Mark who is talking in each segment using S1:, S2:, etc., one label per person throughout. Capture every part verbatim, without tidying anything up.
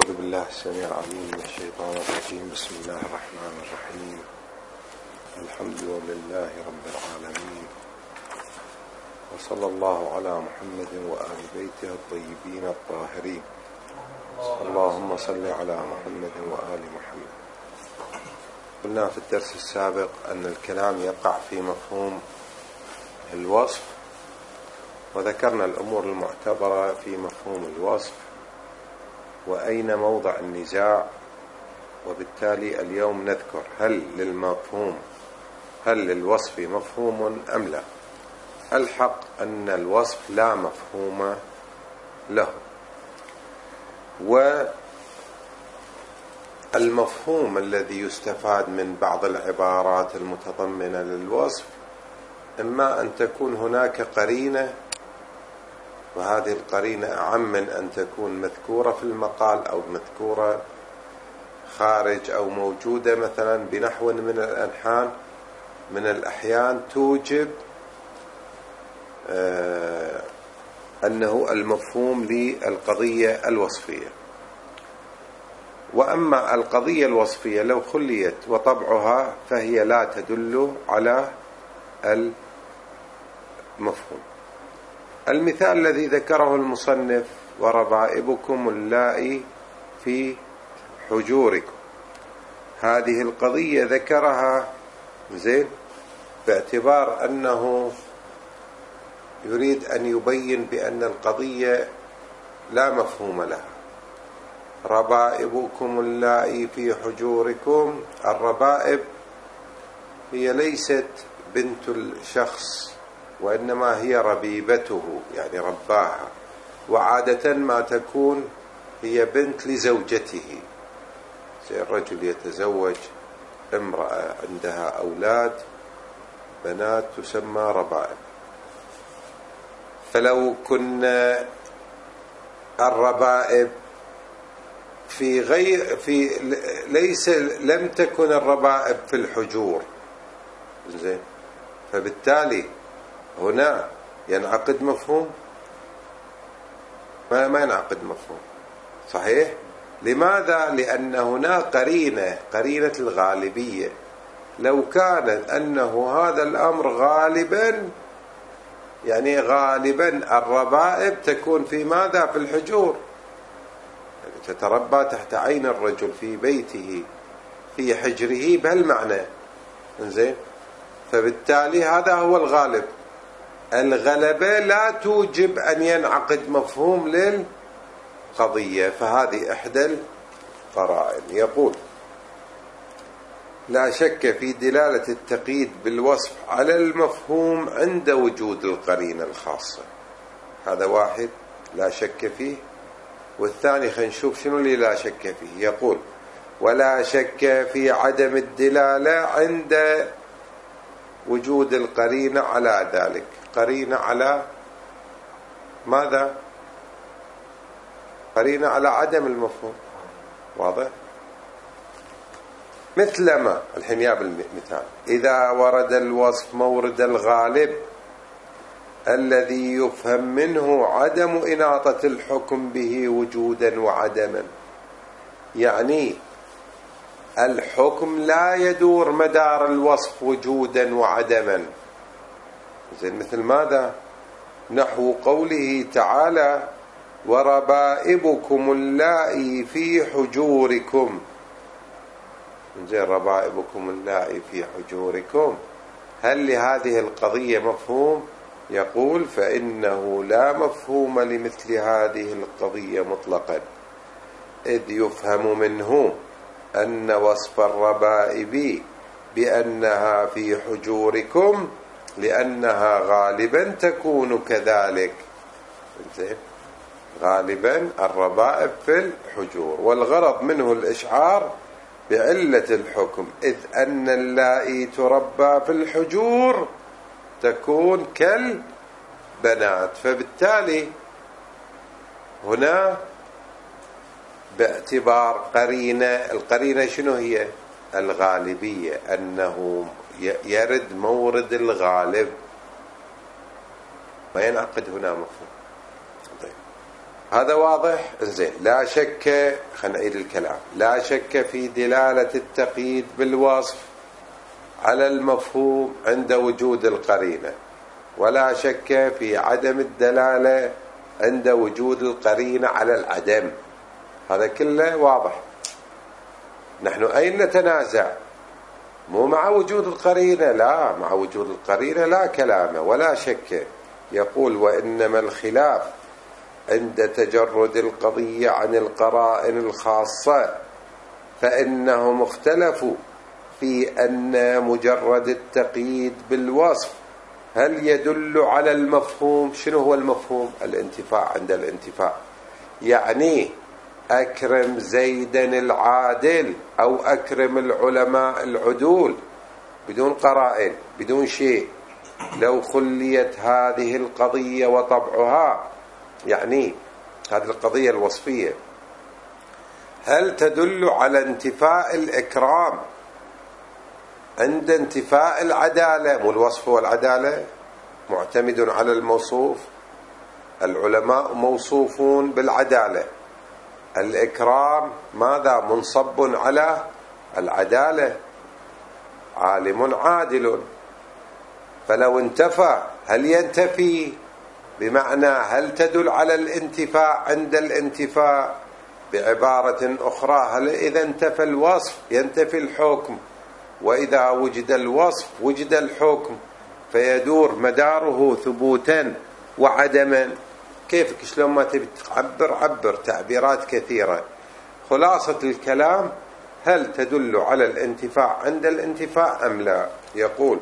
S1: أعوذ بالله السميع العليم من الشيطان الرجيم. بسم الله الرحمن الرحيم. الحمد لله رب العالمين، وصلى الله على محمد وآل بيته الطيبين الطاهرين. اللهم صل على محمد وآل محمد. قلنا في الدرس السابق أن الكلام يقع في مفهوم الوصف، وذكرنا الأمور المعتبرة في مفهوم الوصف وأين موضع النزاع، وبالتالي اليوم نذكر هل للمفهوم هل للوصف مفهوم أم لا. الحق أن الوصف لا مفهوم له، والمفهوم الذي يستفاد من بعض العبارات المتضمنة للوصف إما أن تكون هناك قرينة، وهذه القرينة أعم من أن تكون مذكورة في المقال أو مذكورة خارج أو موجودة مثلا بنحو من الأنحان من الأحيان توجب آه أنه المفهوم للقضية الوصفية. وأما القضية الوصفية لو خليت وطبعها فهي لا تدل على المفهوم. المثال الذي ذكره المصنف وربائبكم اللائي في حجوركم، هذه القضية ذكرها زين باعتبار أنه يريد أن يبين بأن القضية لا مفهوم لها. ربائبكم اللائي في حجوركم، الربائب هي ليست بنت الشخص، وإنما هي ربيبته يعني رباها، وعادة ما تكون هي بنت لزوجته. زي الرجل يتزوج امرأة عندها أولاد بنات تسمى ربائب. فلو كنا الربائب في غير في ليس لم تكن الربائب في الحجور زين، فبالتالي هنا ينعقد مفهوم؟ ما ما ينعقد مفهوم صحيح. لماذا؟ لأن هنا قرينة قرينة الغالبية. لو كانت أنه هذا الأمر غالبا، يعني غالبا الربائب تكون في ماذا؟ في الحجور، تتربى تحت عين الرجل في بيته في حجره بهالمعنى زين. فبالتالي هذا هو الغالب. الغلبة لا توجب أن ينعقد مفهوم للقضية، فهذه إحدى القرائن. يقول: لا شك في دلالة التقييد بالوصف على المفهوم عند وجود القرينة الخاصة. هذا واحد لا شك فيه. والثاني خلينا نشوف شنو اللي لا شك فيه. يقول: ولا شك في عدم الدلالة عند وجود القرينة على ذلك. قرينة على ماذا؟ قرينة على عدم المفهوم. واضح؟ مثلما الحين يا بالمثال: إذا ورد الوصف مورد الغالب الذي يفهم منه عدم إناطة الحكم به وجودا وعدما. يعني الحكم لا يدور مدار الوصف وجودا وعدما. زين مثل ماذا؟ نحو قوله تعالى: وربائبكم اللائي في حجوركم. زين ربائبكم اللائي في حجوركم، هل لهذه القضية مفهوم؟ يقول: فإنه لا مفهوم لمثل هذه القضية مطلقا، إذ يفهم منه أن وصف الربائب بأنها في حجوركم لأنها غالبا تكون كذلك. زين غالبا الربائب في الحجور، والغرض منه الإشعار بعلة الحكم، إذ أن اللائي تربى في الحجور تكون كالبنات. فبالتالي هنا باعتبار قرينة، القرينة شنو هي؟ الغالبية، أنه يرد مورد الغالب، ما ينعقد هنا مفهوم. طيب هذا واضح؟ زين. لا شك، خلينا نعيد الكلام، لا شك في دلالة التقييد بالوصف على المفهوم عند وجود القرينة، ولا شك في عدم الدلالة عند وجود القرينة على العدم. هذا كله واضح. نحن أين نتنازع؟ مو مع وجود القرينة، لا، مع وجود القرينة لا كلام ولا شك. يقول: وإنما الخلاف عند تجرد القضية عن القرائن الخاصة، فإنهم اختلفوا في أن مجرد التقييد بالوصف هل يدل على المفهوم. شنو هو المفهوم؟ الانتفاع. عند الانتفاع يعني أكرم زيدا العادل أو أكرم العلماء العدول بدون قرائن، بدون شيء. لو خليت هذه القضية وطبعها، يعني هذه القضية الوصفية، هل تدل على انتفاء الإكرام عند انتفاء العدالة؟ مو الوصف هو العدالة، معتمد على الموصوف. العلماء موصوفون بالعدالة، الإكرام ماذا؟ منصب على العدالة، عالم عادل. فلو انتفى هل ينتفي؟ بمعنى هل تدل على الانتفاع عند الانتفاع؟ بعبارة أخرى، هل إذا انتفى الوصف ينتفي الحكم؟ وإذا وجد الوصف وجد الحكم، فيدور مداره ثبوتا وعدما. كيفك شلون ما تبي تعبر عبر، تعبيرات كثيرة. خلاصة الكلام: هل تدل على الانتفاع عند الانتفاع أم لا؟ يقول: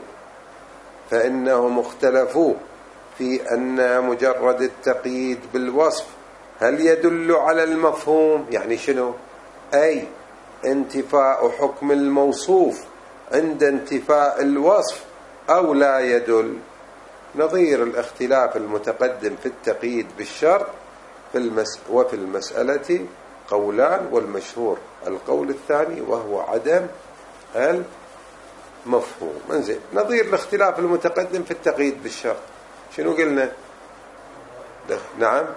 S1: فإنهم اختلفوا في أن مجرد التقييد بالوصف هل يدل على المفهوم. يعني شنو؟ أي انتفاء حكم الموصوف عند انتفاء الوصف أو لا يدل. نظير الاختلاف المتقدم في التقييد بالشرط في المس وفي المسألة قولان، والمشهور القول الثاني وهو عدم المفهوم. انزين، نظير الاختلاف المتقدم في التقييد بالشرط شنو قلنا؟ نعم،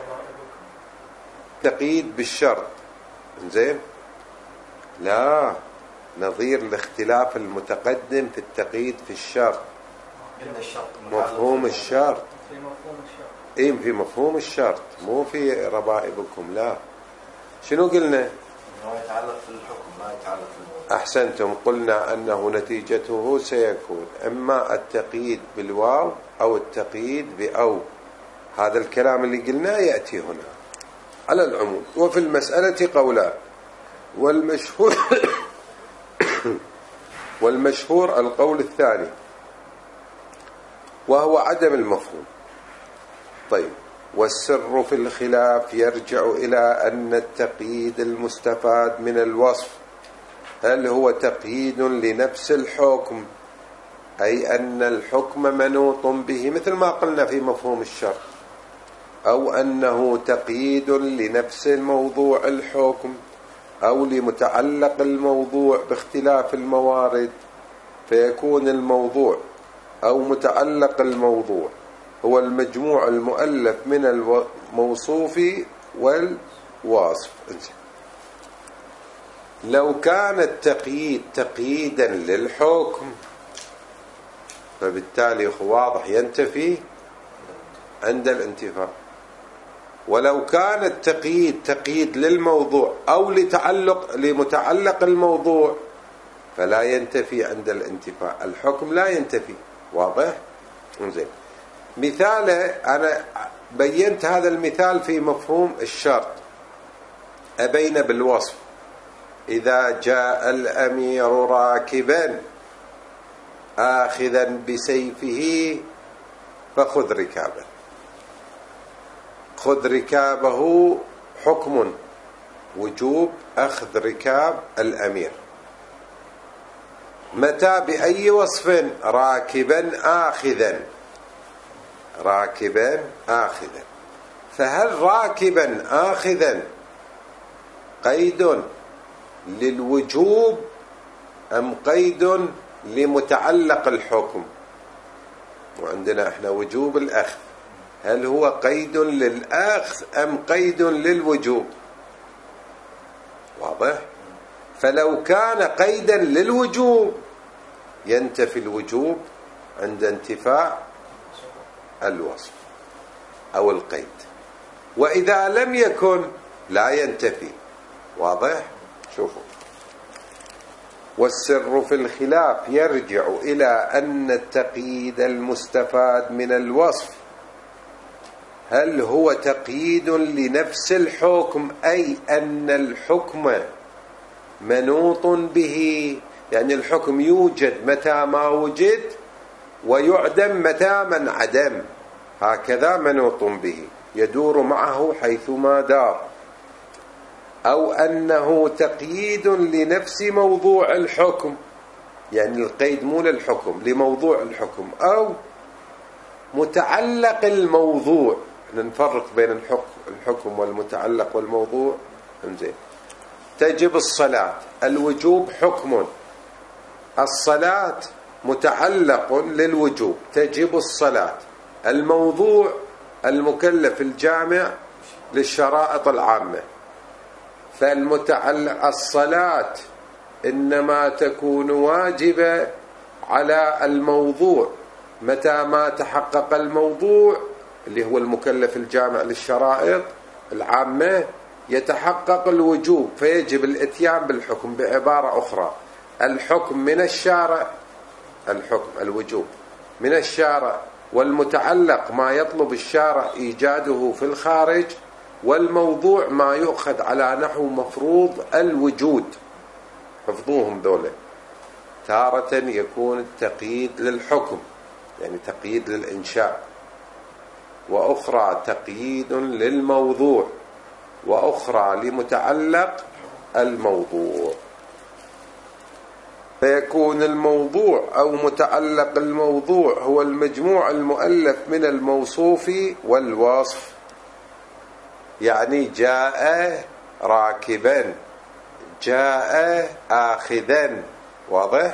S1: تقييد بالشرط. انزين، لا، نظير الاختلاف المتقدم في التقييد في الشرط مفهوم الشرط.
S2: في مفهوم الشرط.
S1: اي، في مفهوم الشرط، مو في ربائبكم. لا، شنو قلنا؟
S3: ما يتعلق في الحكم، ما يتعلق في الحكم.
S1: احسنتم. قلنا انه نتيجته سيكون اما التقييد بالواو او التقييد باو. هذا الكلام اللي قلناه ياتي هنا على العموم. وفي المسألة قولان، والمشهور والمشهور القول الثاني وهو عدم المفهوم. طيب، والسر في الخلاف يرجع إلى أن التقييد المستفاد من الوصف هل هو تقييد لنفس الحكم، أي أن الحكم منوط به مثل ما قلنا في مفهوم الشرط، أو أنه تقييد لنفس موضوع الحكم، أو لمتعلق الموضوع باختلاف الموارد، فيكون الموضوع أو متعلق الموضوع هو المجموع المؤلف من الموصوف والواصف. لو كان التقييد تقييدا للحكم فبالتالي واضح ينتفي عند الانتفاع. ولو كان التقييد تقييد للموضوع أو لتعلق لمتعلق الموضوع فلا ينتفي عند الانتفاع. الحكم لا ينتفي. واضح؟ انزين، مثاله أنا بينت هذا المثال في مفهوم الشرط. أبين بالوصف: إذا جاء الأمير راكبا آخذا بسيفه فخذ ركابه. خذ ركابه حكم وجوب أخذ ركاب الأمير. متى؟ بأي وصف؟ راكبا آخذا. راكبا آخذا. فهل راكبا آخذا قيد للوجوب أم قيد لمتعلق الحكم؟ وعندنا احنا وجوب الأخذ، هل هو قيد للأخذ أم قيد للوجوب؟ واضح؟ فلو كان قيدا للوجوب ينتفي الوجوب عند انتفاء الوصف أو القيد، وإذا لم يكن لا ينتفي. واضح؟ شوفوا، والسر في الخلاف يرجع إلى أن التقييد المستفاد من الوصف هل هو تقييد لنفس الحكم، أي أن الحكم منوط به، يعني الحكم يوجد متى ما وجد ويعدم متى من عدم، هكذا منوط به يدور معه حيثما دار، أو أنه تقييد لنفس موضوع الحكم، يعني القيد مو للحكم لموضوع الحكم، أو متعلق الموضوع. نفرق بين الحكم الحكم والمتعلق والموضوع. انزين، تجب الصلاة، الوجوب حكم، الصلاة متعلق للوجوب، تجب الصلاة. الموضوع المكلف الجامع للشرائط العامة. فالمتعلق الصلاة إنما تكون واجبة على الموضوع متى ما تحقق الموضوع اللي هو المكلف الجامع للشرائط العامة، يتحقق الوجوب فيجب الاتيان بالحكم. بعبارة أخرى، الحكم من الشارع، الحكم الوجوب من الشارع، والمتعلق ما يطلب الشارع إيجاده في الخارج، والموضوع ما يؤخذ على نحو مفروض الوجود. حفظوهم دولة. تارة يكون التقييد للحكم، يعني تقييد للإنشاء، وأخرى تقييد للموضوع، وأخرى لمتعلق الموضوع. فيكون الموضوع أو متعلق الموضوع هو المجموع المؤلف من الموصوف والوصف. يعني جاء راكبا، جاء آخذا. واضح؟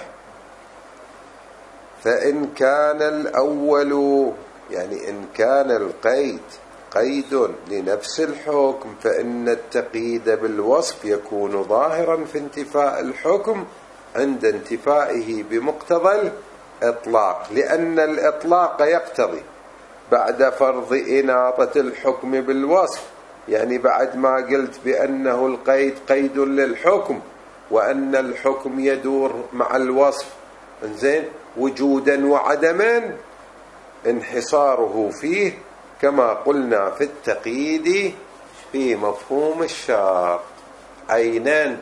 S1: فإن كان الأول، يعني إن كان القيد قيد لنفس الحكم، فإن التقييد بالوصف يكون ظاهرا في انتفاء الحكم عند انتفائه بمقتضى الإطلاق، لأن الإطلاق يقتضي بعد فرض إناطة الحكم بالوصف، يعني بعد ما قلت بأنه القيد قيد للحكم وأن الحكم يدور مع الوصف، إنزين، وجودا وعدما، انحصاره فيه كما قلنا في التقييد في مفهوم الشرط عينان.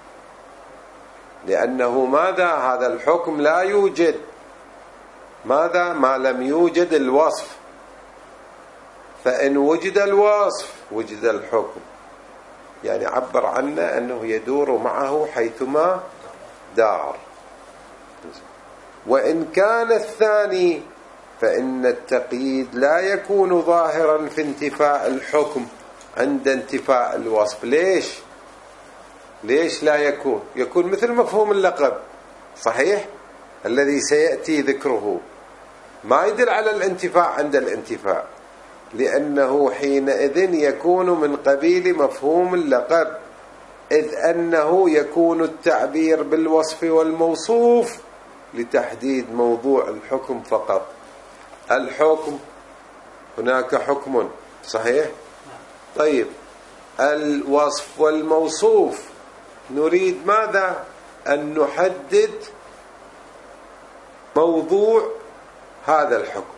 S1: لأنه ماذا؟ هذا الحكم لا يوجد ماذا؟ ما لم يوجد الوصف. فإن وجد الوصف وجد الحكم، يعني عبر عنه أنه يدور معه حيثما دار. وإن كان الثاني فإن التقييد لا يكون ظاهرا في انتفاء الحكم عند انتفاء الوصف. ليش؟ ليش لا يكون؟ يكون مثل مفهوم اللقب، صحيح، الذي سيأتي ذكره، ما يدل على الانتفاع عند الانتفاع، لأنه حينئذ يكون من قبيل مفهوم اللقب، إذ أنه يكون التعبير بالوصف والموصوف لتحديد موضوع الحكم فقط. الحكم هناك حكم، صحيح؟ طيب، الوصف والموصوف نريد ماذا؟ أن نحدد موضوع هذا الحكم،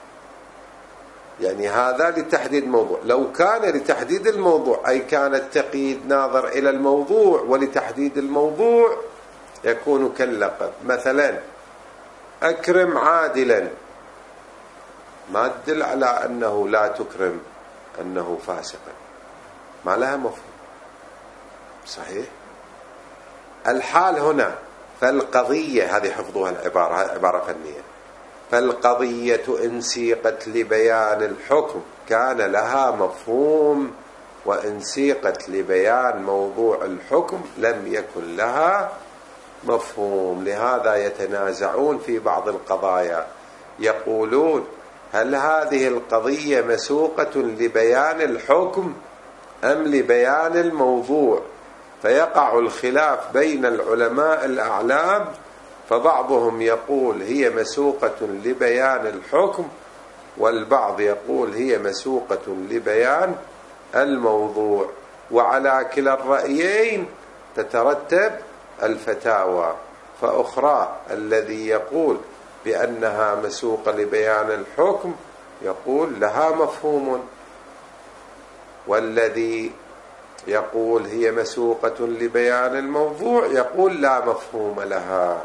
S1: يعني هذا لتحديد موضوع. لو كان لتحديد الموضوع أي كان التقييد ناظر إلى الموضوع ولتحديد الموضوع يكون كاللقب. مثلا أكرم عادلا، ما تدل على أنه لا تكرم أنه فاسقا، ما لها مفهوم، صحيح؟ الحال هنا، فالقضية هذه حفظوها العبارة، عبارة فنية، فالقضية إن سيقت لبيان الحكم كان لها مفهوم، وإن سيقت لبيان موضوع الحكم لم يكن لها مفهوم. لهذا يتنازعون في بعض القضايا، يقولون هل هذه القضية مسوقة لبيان الحكم أم لبيان الموضوع؟ فيقع الخلاف بين العلماء الأعلام، فبعضهم يقول هي مسوقة لبيان الحكم، والبعض يقول هي مسوقة لبيان الموضوع. وعلى كلا الرأيين تترتب الفتاوى. فأخرى الذي يقول بأنها مسوقة لبيان الحكم يقول لها مفهوم، والذي يقول هي مسوقة لبيان الموضوع يقول لا مفهوم لها،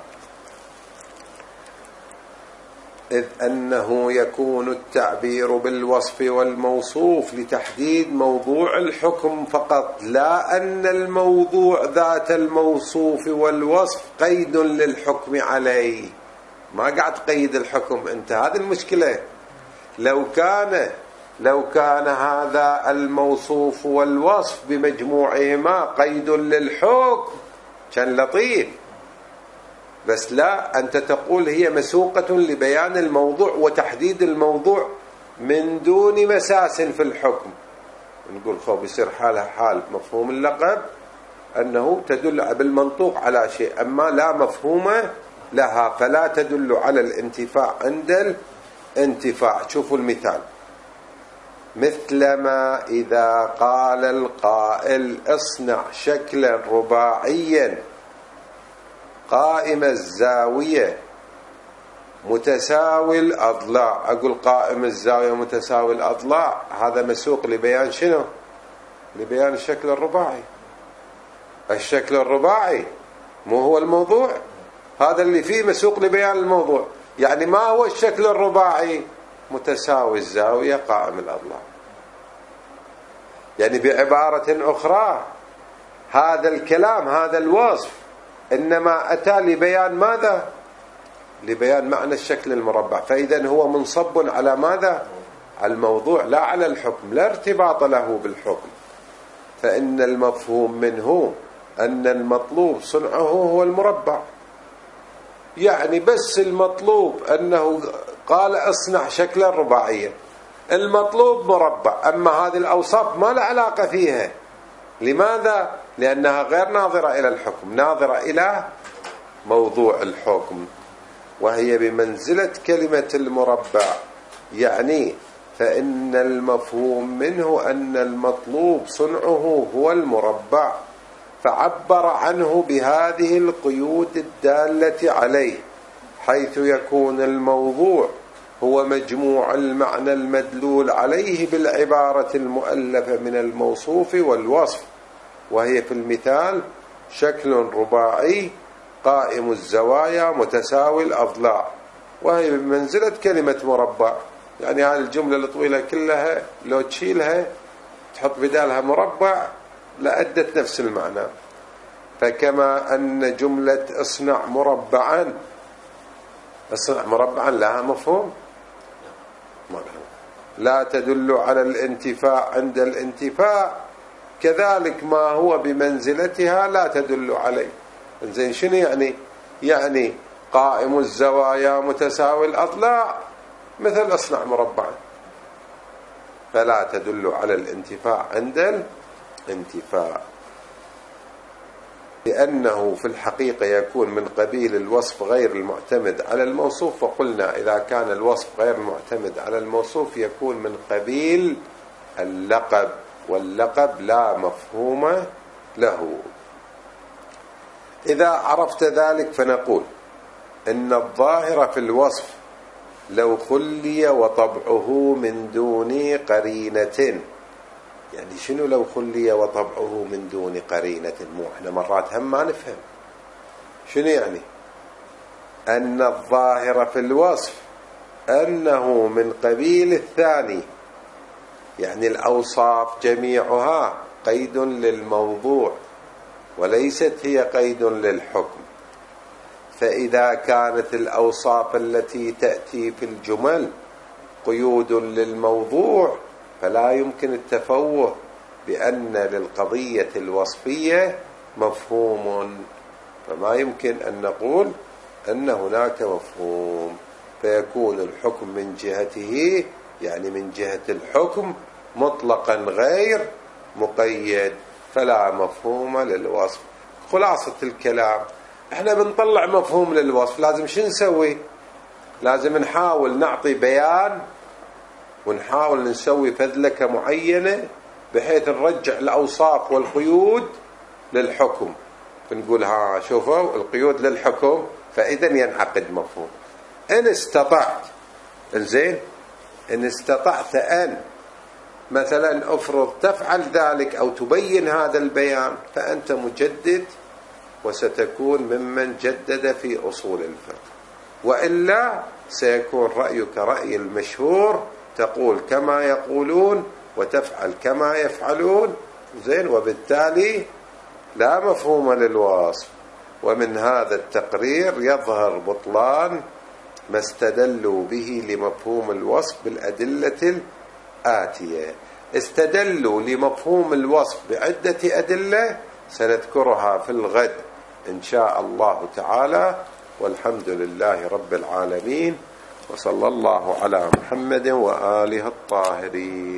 S1: إذ أنه يكون التعبير بالوصف والموصوف لتحديد موضوع الحكم فقط، لا أن الموضوع ذات الموصوف والوصف قيد للحكم عليه. ما قاعد تقيد الحكم أنت، هذه المشكلة. لو كان لو كان هذا الموصوف والوصف بمجموعهما قيد للحكم كان لطيف، بس لا، أنت تقول هي مسوقة لبيان الموضوع وتحديد الموضوع من دون مساس في الحكم. نقول خو بيصير حالها حال مفهوم اللقب، أنه تدل بالمنطوق على شيء، أما لا مفهوم لها، فلا تدل على الانتفاع عند الانتفاع. شوفوا المثال: مثلما إذا قال القائل اصنع شكلا رباعيا قائم الزاوية متساوي الأضلاع. أقول قائم الزاوية متساوي الأضلاع، هذا مسوق لبيان شنو؟ لبيان الشكل الرباعي. الشكل الرباعي مو هو الموضوع، هذا اللي فيه مسوق لبيان الموضوع. يعني ما هو الشكل الرباعي؟ متساوي الزاوية قائم الأضلاع. يعني بعبارة أخرى هذا الكلام، هذا الوصف إنما أتى لبيان ماذا؟ لبيان معنى الشكل المربع. فإذا هو منصب على ماذا؟ على الموضوع لا على الحكم، لا ارتباط له بالحكم. فإن المفهوم منه أن المطلوب صنعه هو المربع. يعني بس المطلوب أنه قال اصنع شكلا رباعيا، المطلوب مربع، أما هذه الأوصاف ما له علاقة فيها. لماذا؟ لأنها غير ناظرة إلى الحكم، ناظرة إلى موضوع الحكم، وهي بمنزلة كلمة المربع. يعني فإن المفهوم منه أن المطلوب صنعه هو المربع، فعبر عنه بهذه القيود الدالة عليه، حيث يكون الموضوع هو مجموع المعنى المدلول عليه بالعبارة المؤلفة من الموصوف والوصف، وهي في المثال شكل رباعي قائم الزوايا متساوي الأضلاع، وهي بمنزلة كلمة مربع. يعني هذه الجملة الطويلة كلها لو تشيلها تحط بدالها مربع لأدت نفس المعنى. فكما أن جملة اصنع مربعا، اصنع مربعا لها مفهوم؟ لا تدل على الانتفاع عند الانتفاع، كذلك ما هو بمنزلتها لا تدل عليه. زين شنو يعني؟ يعني قائم الزوايا متساوي الأضلاع مثل اصنع مربعا، فلا تدل على الانتفاع عند الانتفاع، لأنه في الحقيقة يكون من قبيل الوصف غير المعتمد على الموصوف. وقلنا إذا كان الوصف غير المعتمد على الموصوف يكون من قبيل اللقب، واللقب لا مفهوم له. إذا عرفت ذلك فنقول إن الظاهر في الوصف لو خلي وطبعه من دون قرينة. يعني شنو لو خلي وطبعه من دون قرينة؟ مو احنا مرات هم ما نفهم شنو يعني. أن الظاهر في الوصف أنه من قبيل الثاني، يعني الأوصاف جميعها قيد للموضوع وليست هي قيد للحكم. فإذا كانت الأوصاف التي تأتي في الجمل قيود للموضوع فلا يمكن التفوه بأن للقضية الوصفية مفهوم، فما يمكن أن نقول أن هناك مفهوم. فيكون الحكم من جهته، يعني من جهة الحكم مطلقا غير مقيد، فلا مفهوم للوصف. خلاصة الكلام، احنا بنطلع مفهوم للوصف لازم شو نسوي؟ لازم نحاول نعطي بيان ونحاول نسوي فذلكة معينة بحيث نرجع الأوصاف والقيود للحكم، بنقول ها شوفوا القيود للحكم، فإذا ينعقد مفهوم. إن استطعت، إنزين، إن استطعت أن مثلا أفرض تفعل ذلك أو تبين هذا البيان فأنت مجدد، وستكون ممن جدد في أصول الفقه، وإلا سيكون رأيك رأي المشهور، تقول كما يقولون وتفعل كما يفعلون، زين، وبالتالي لا مفهوم للوصف. ومن هذا التقرير يظهر بطلان ما استدلوا به لمفهوم الوصف بالأدلة الآتية. استدلوا لمفهوم الوصف بعدة أدلة سنذكرها في الغد إن شاء الله تعالى، والحمد لله رب العالمين، وصلى الله على محمد وآله الطاهرين.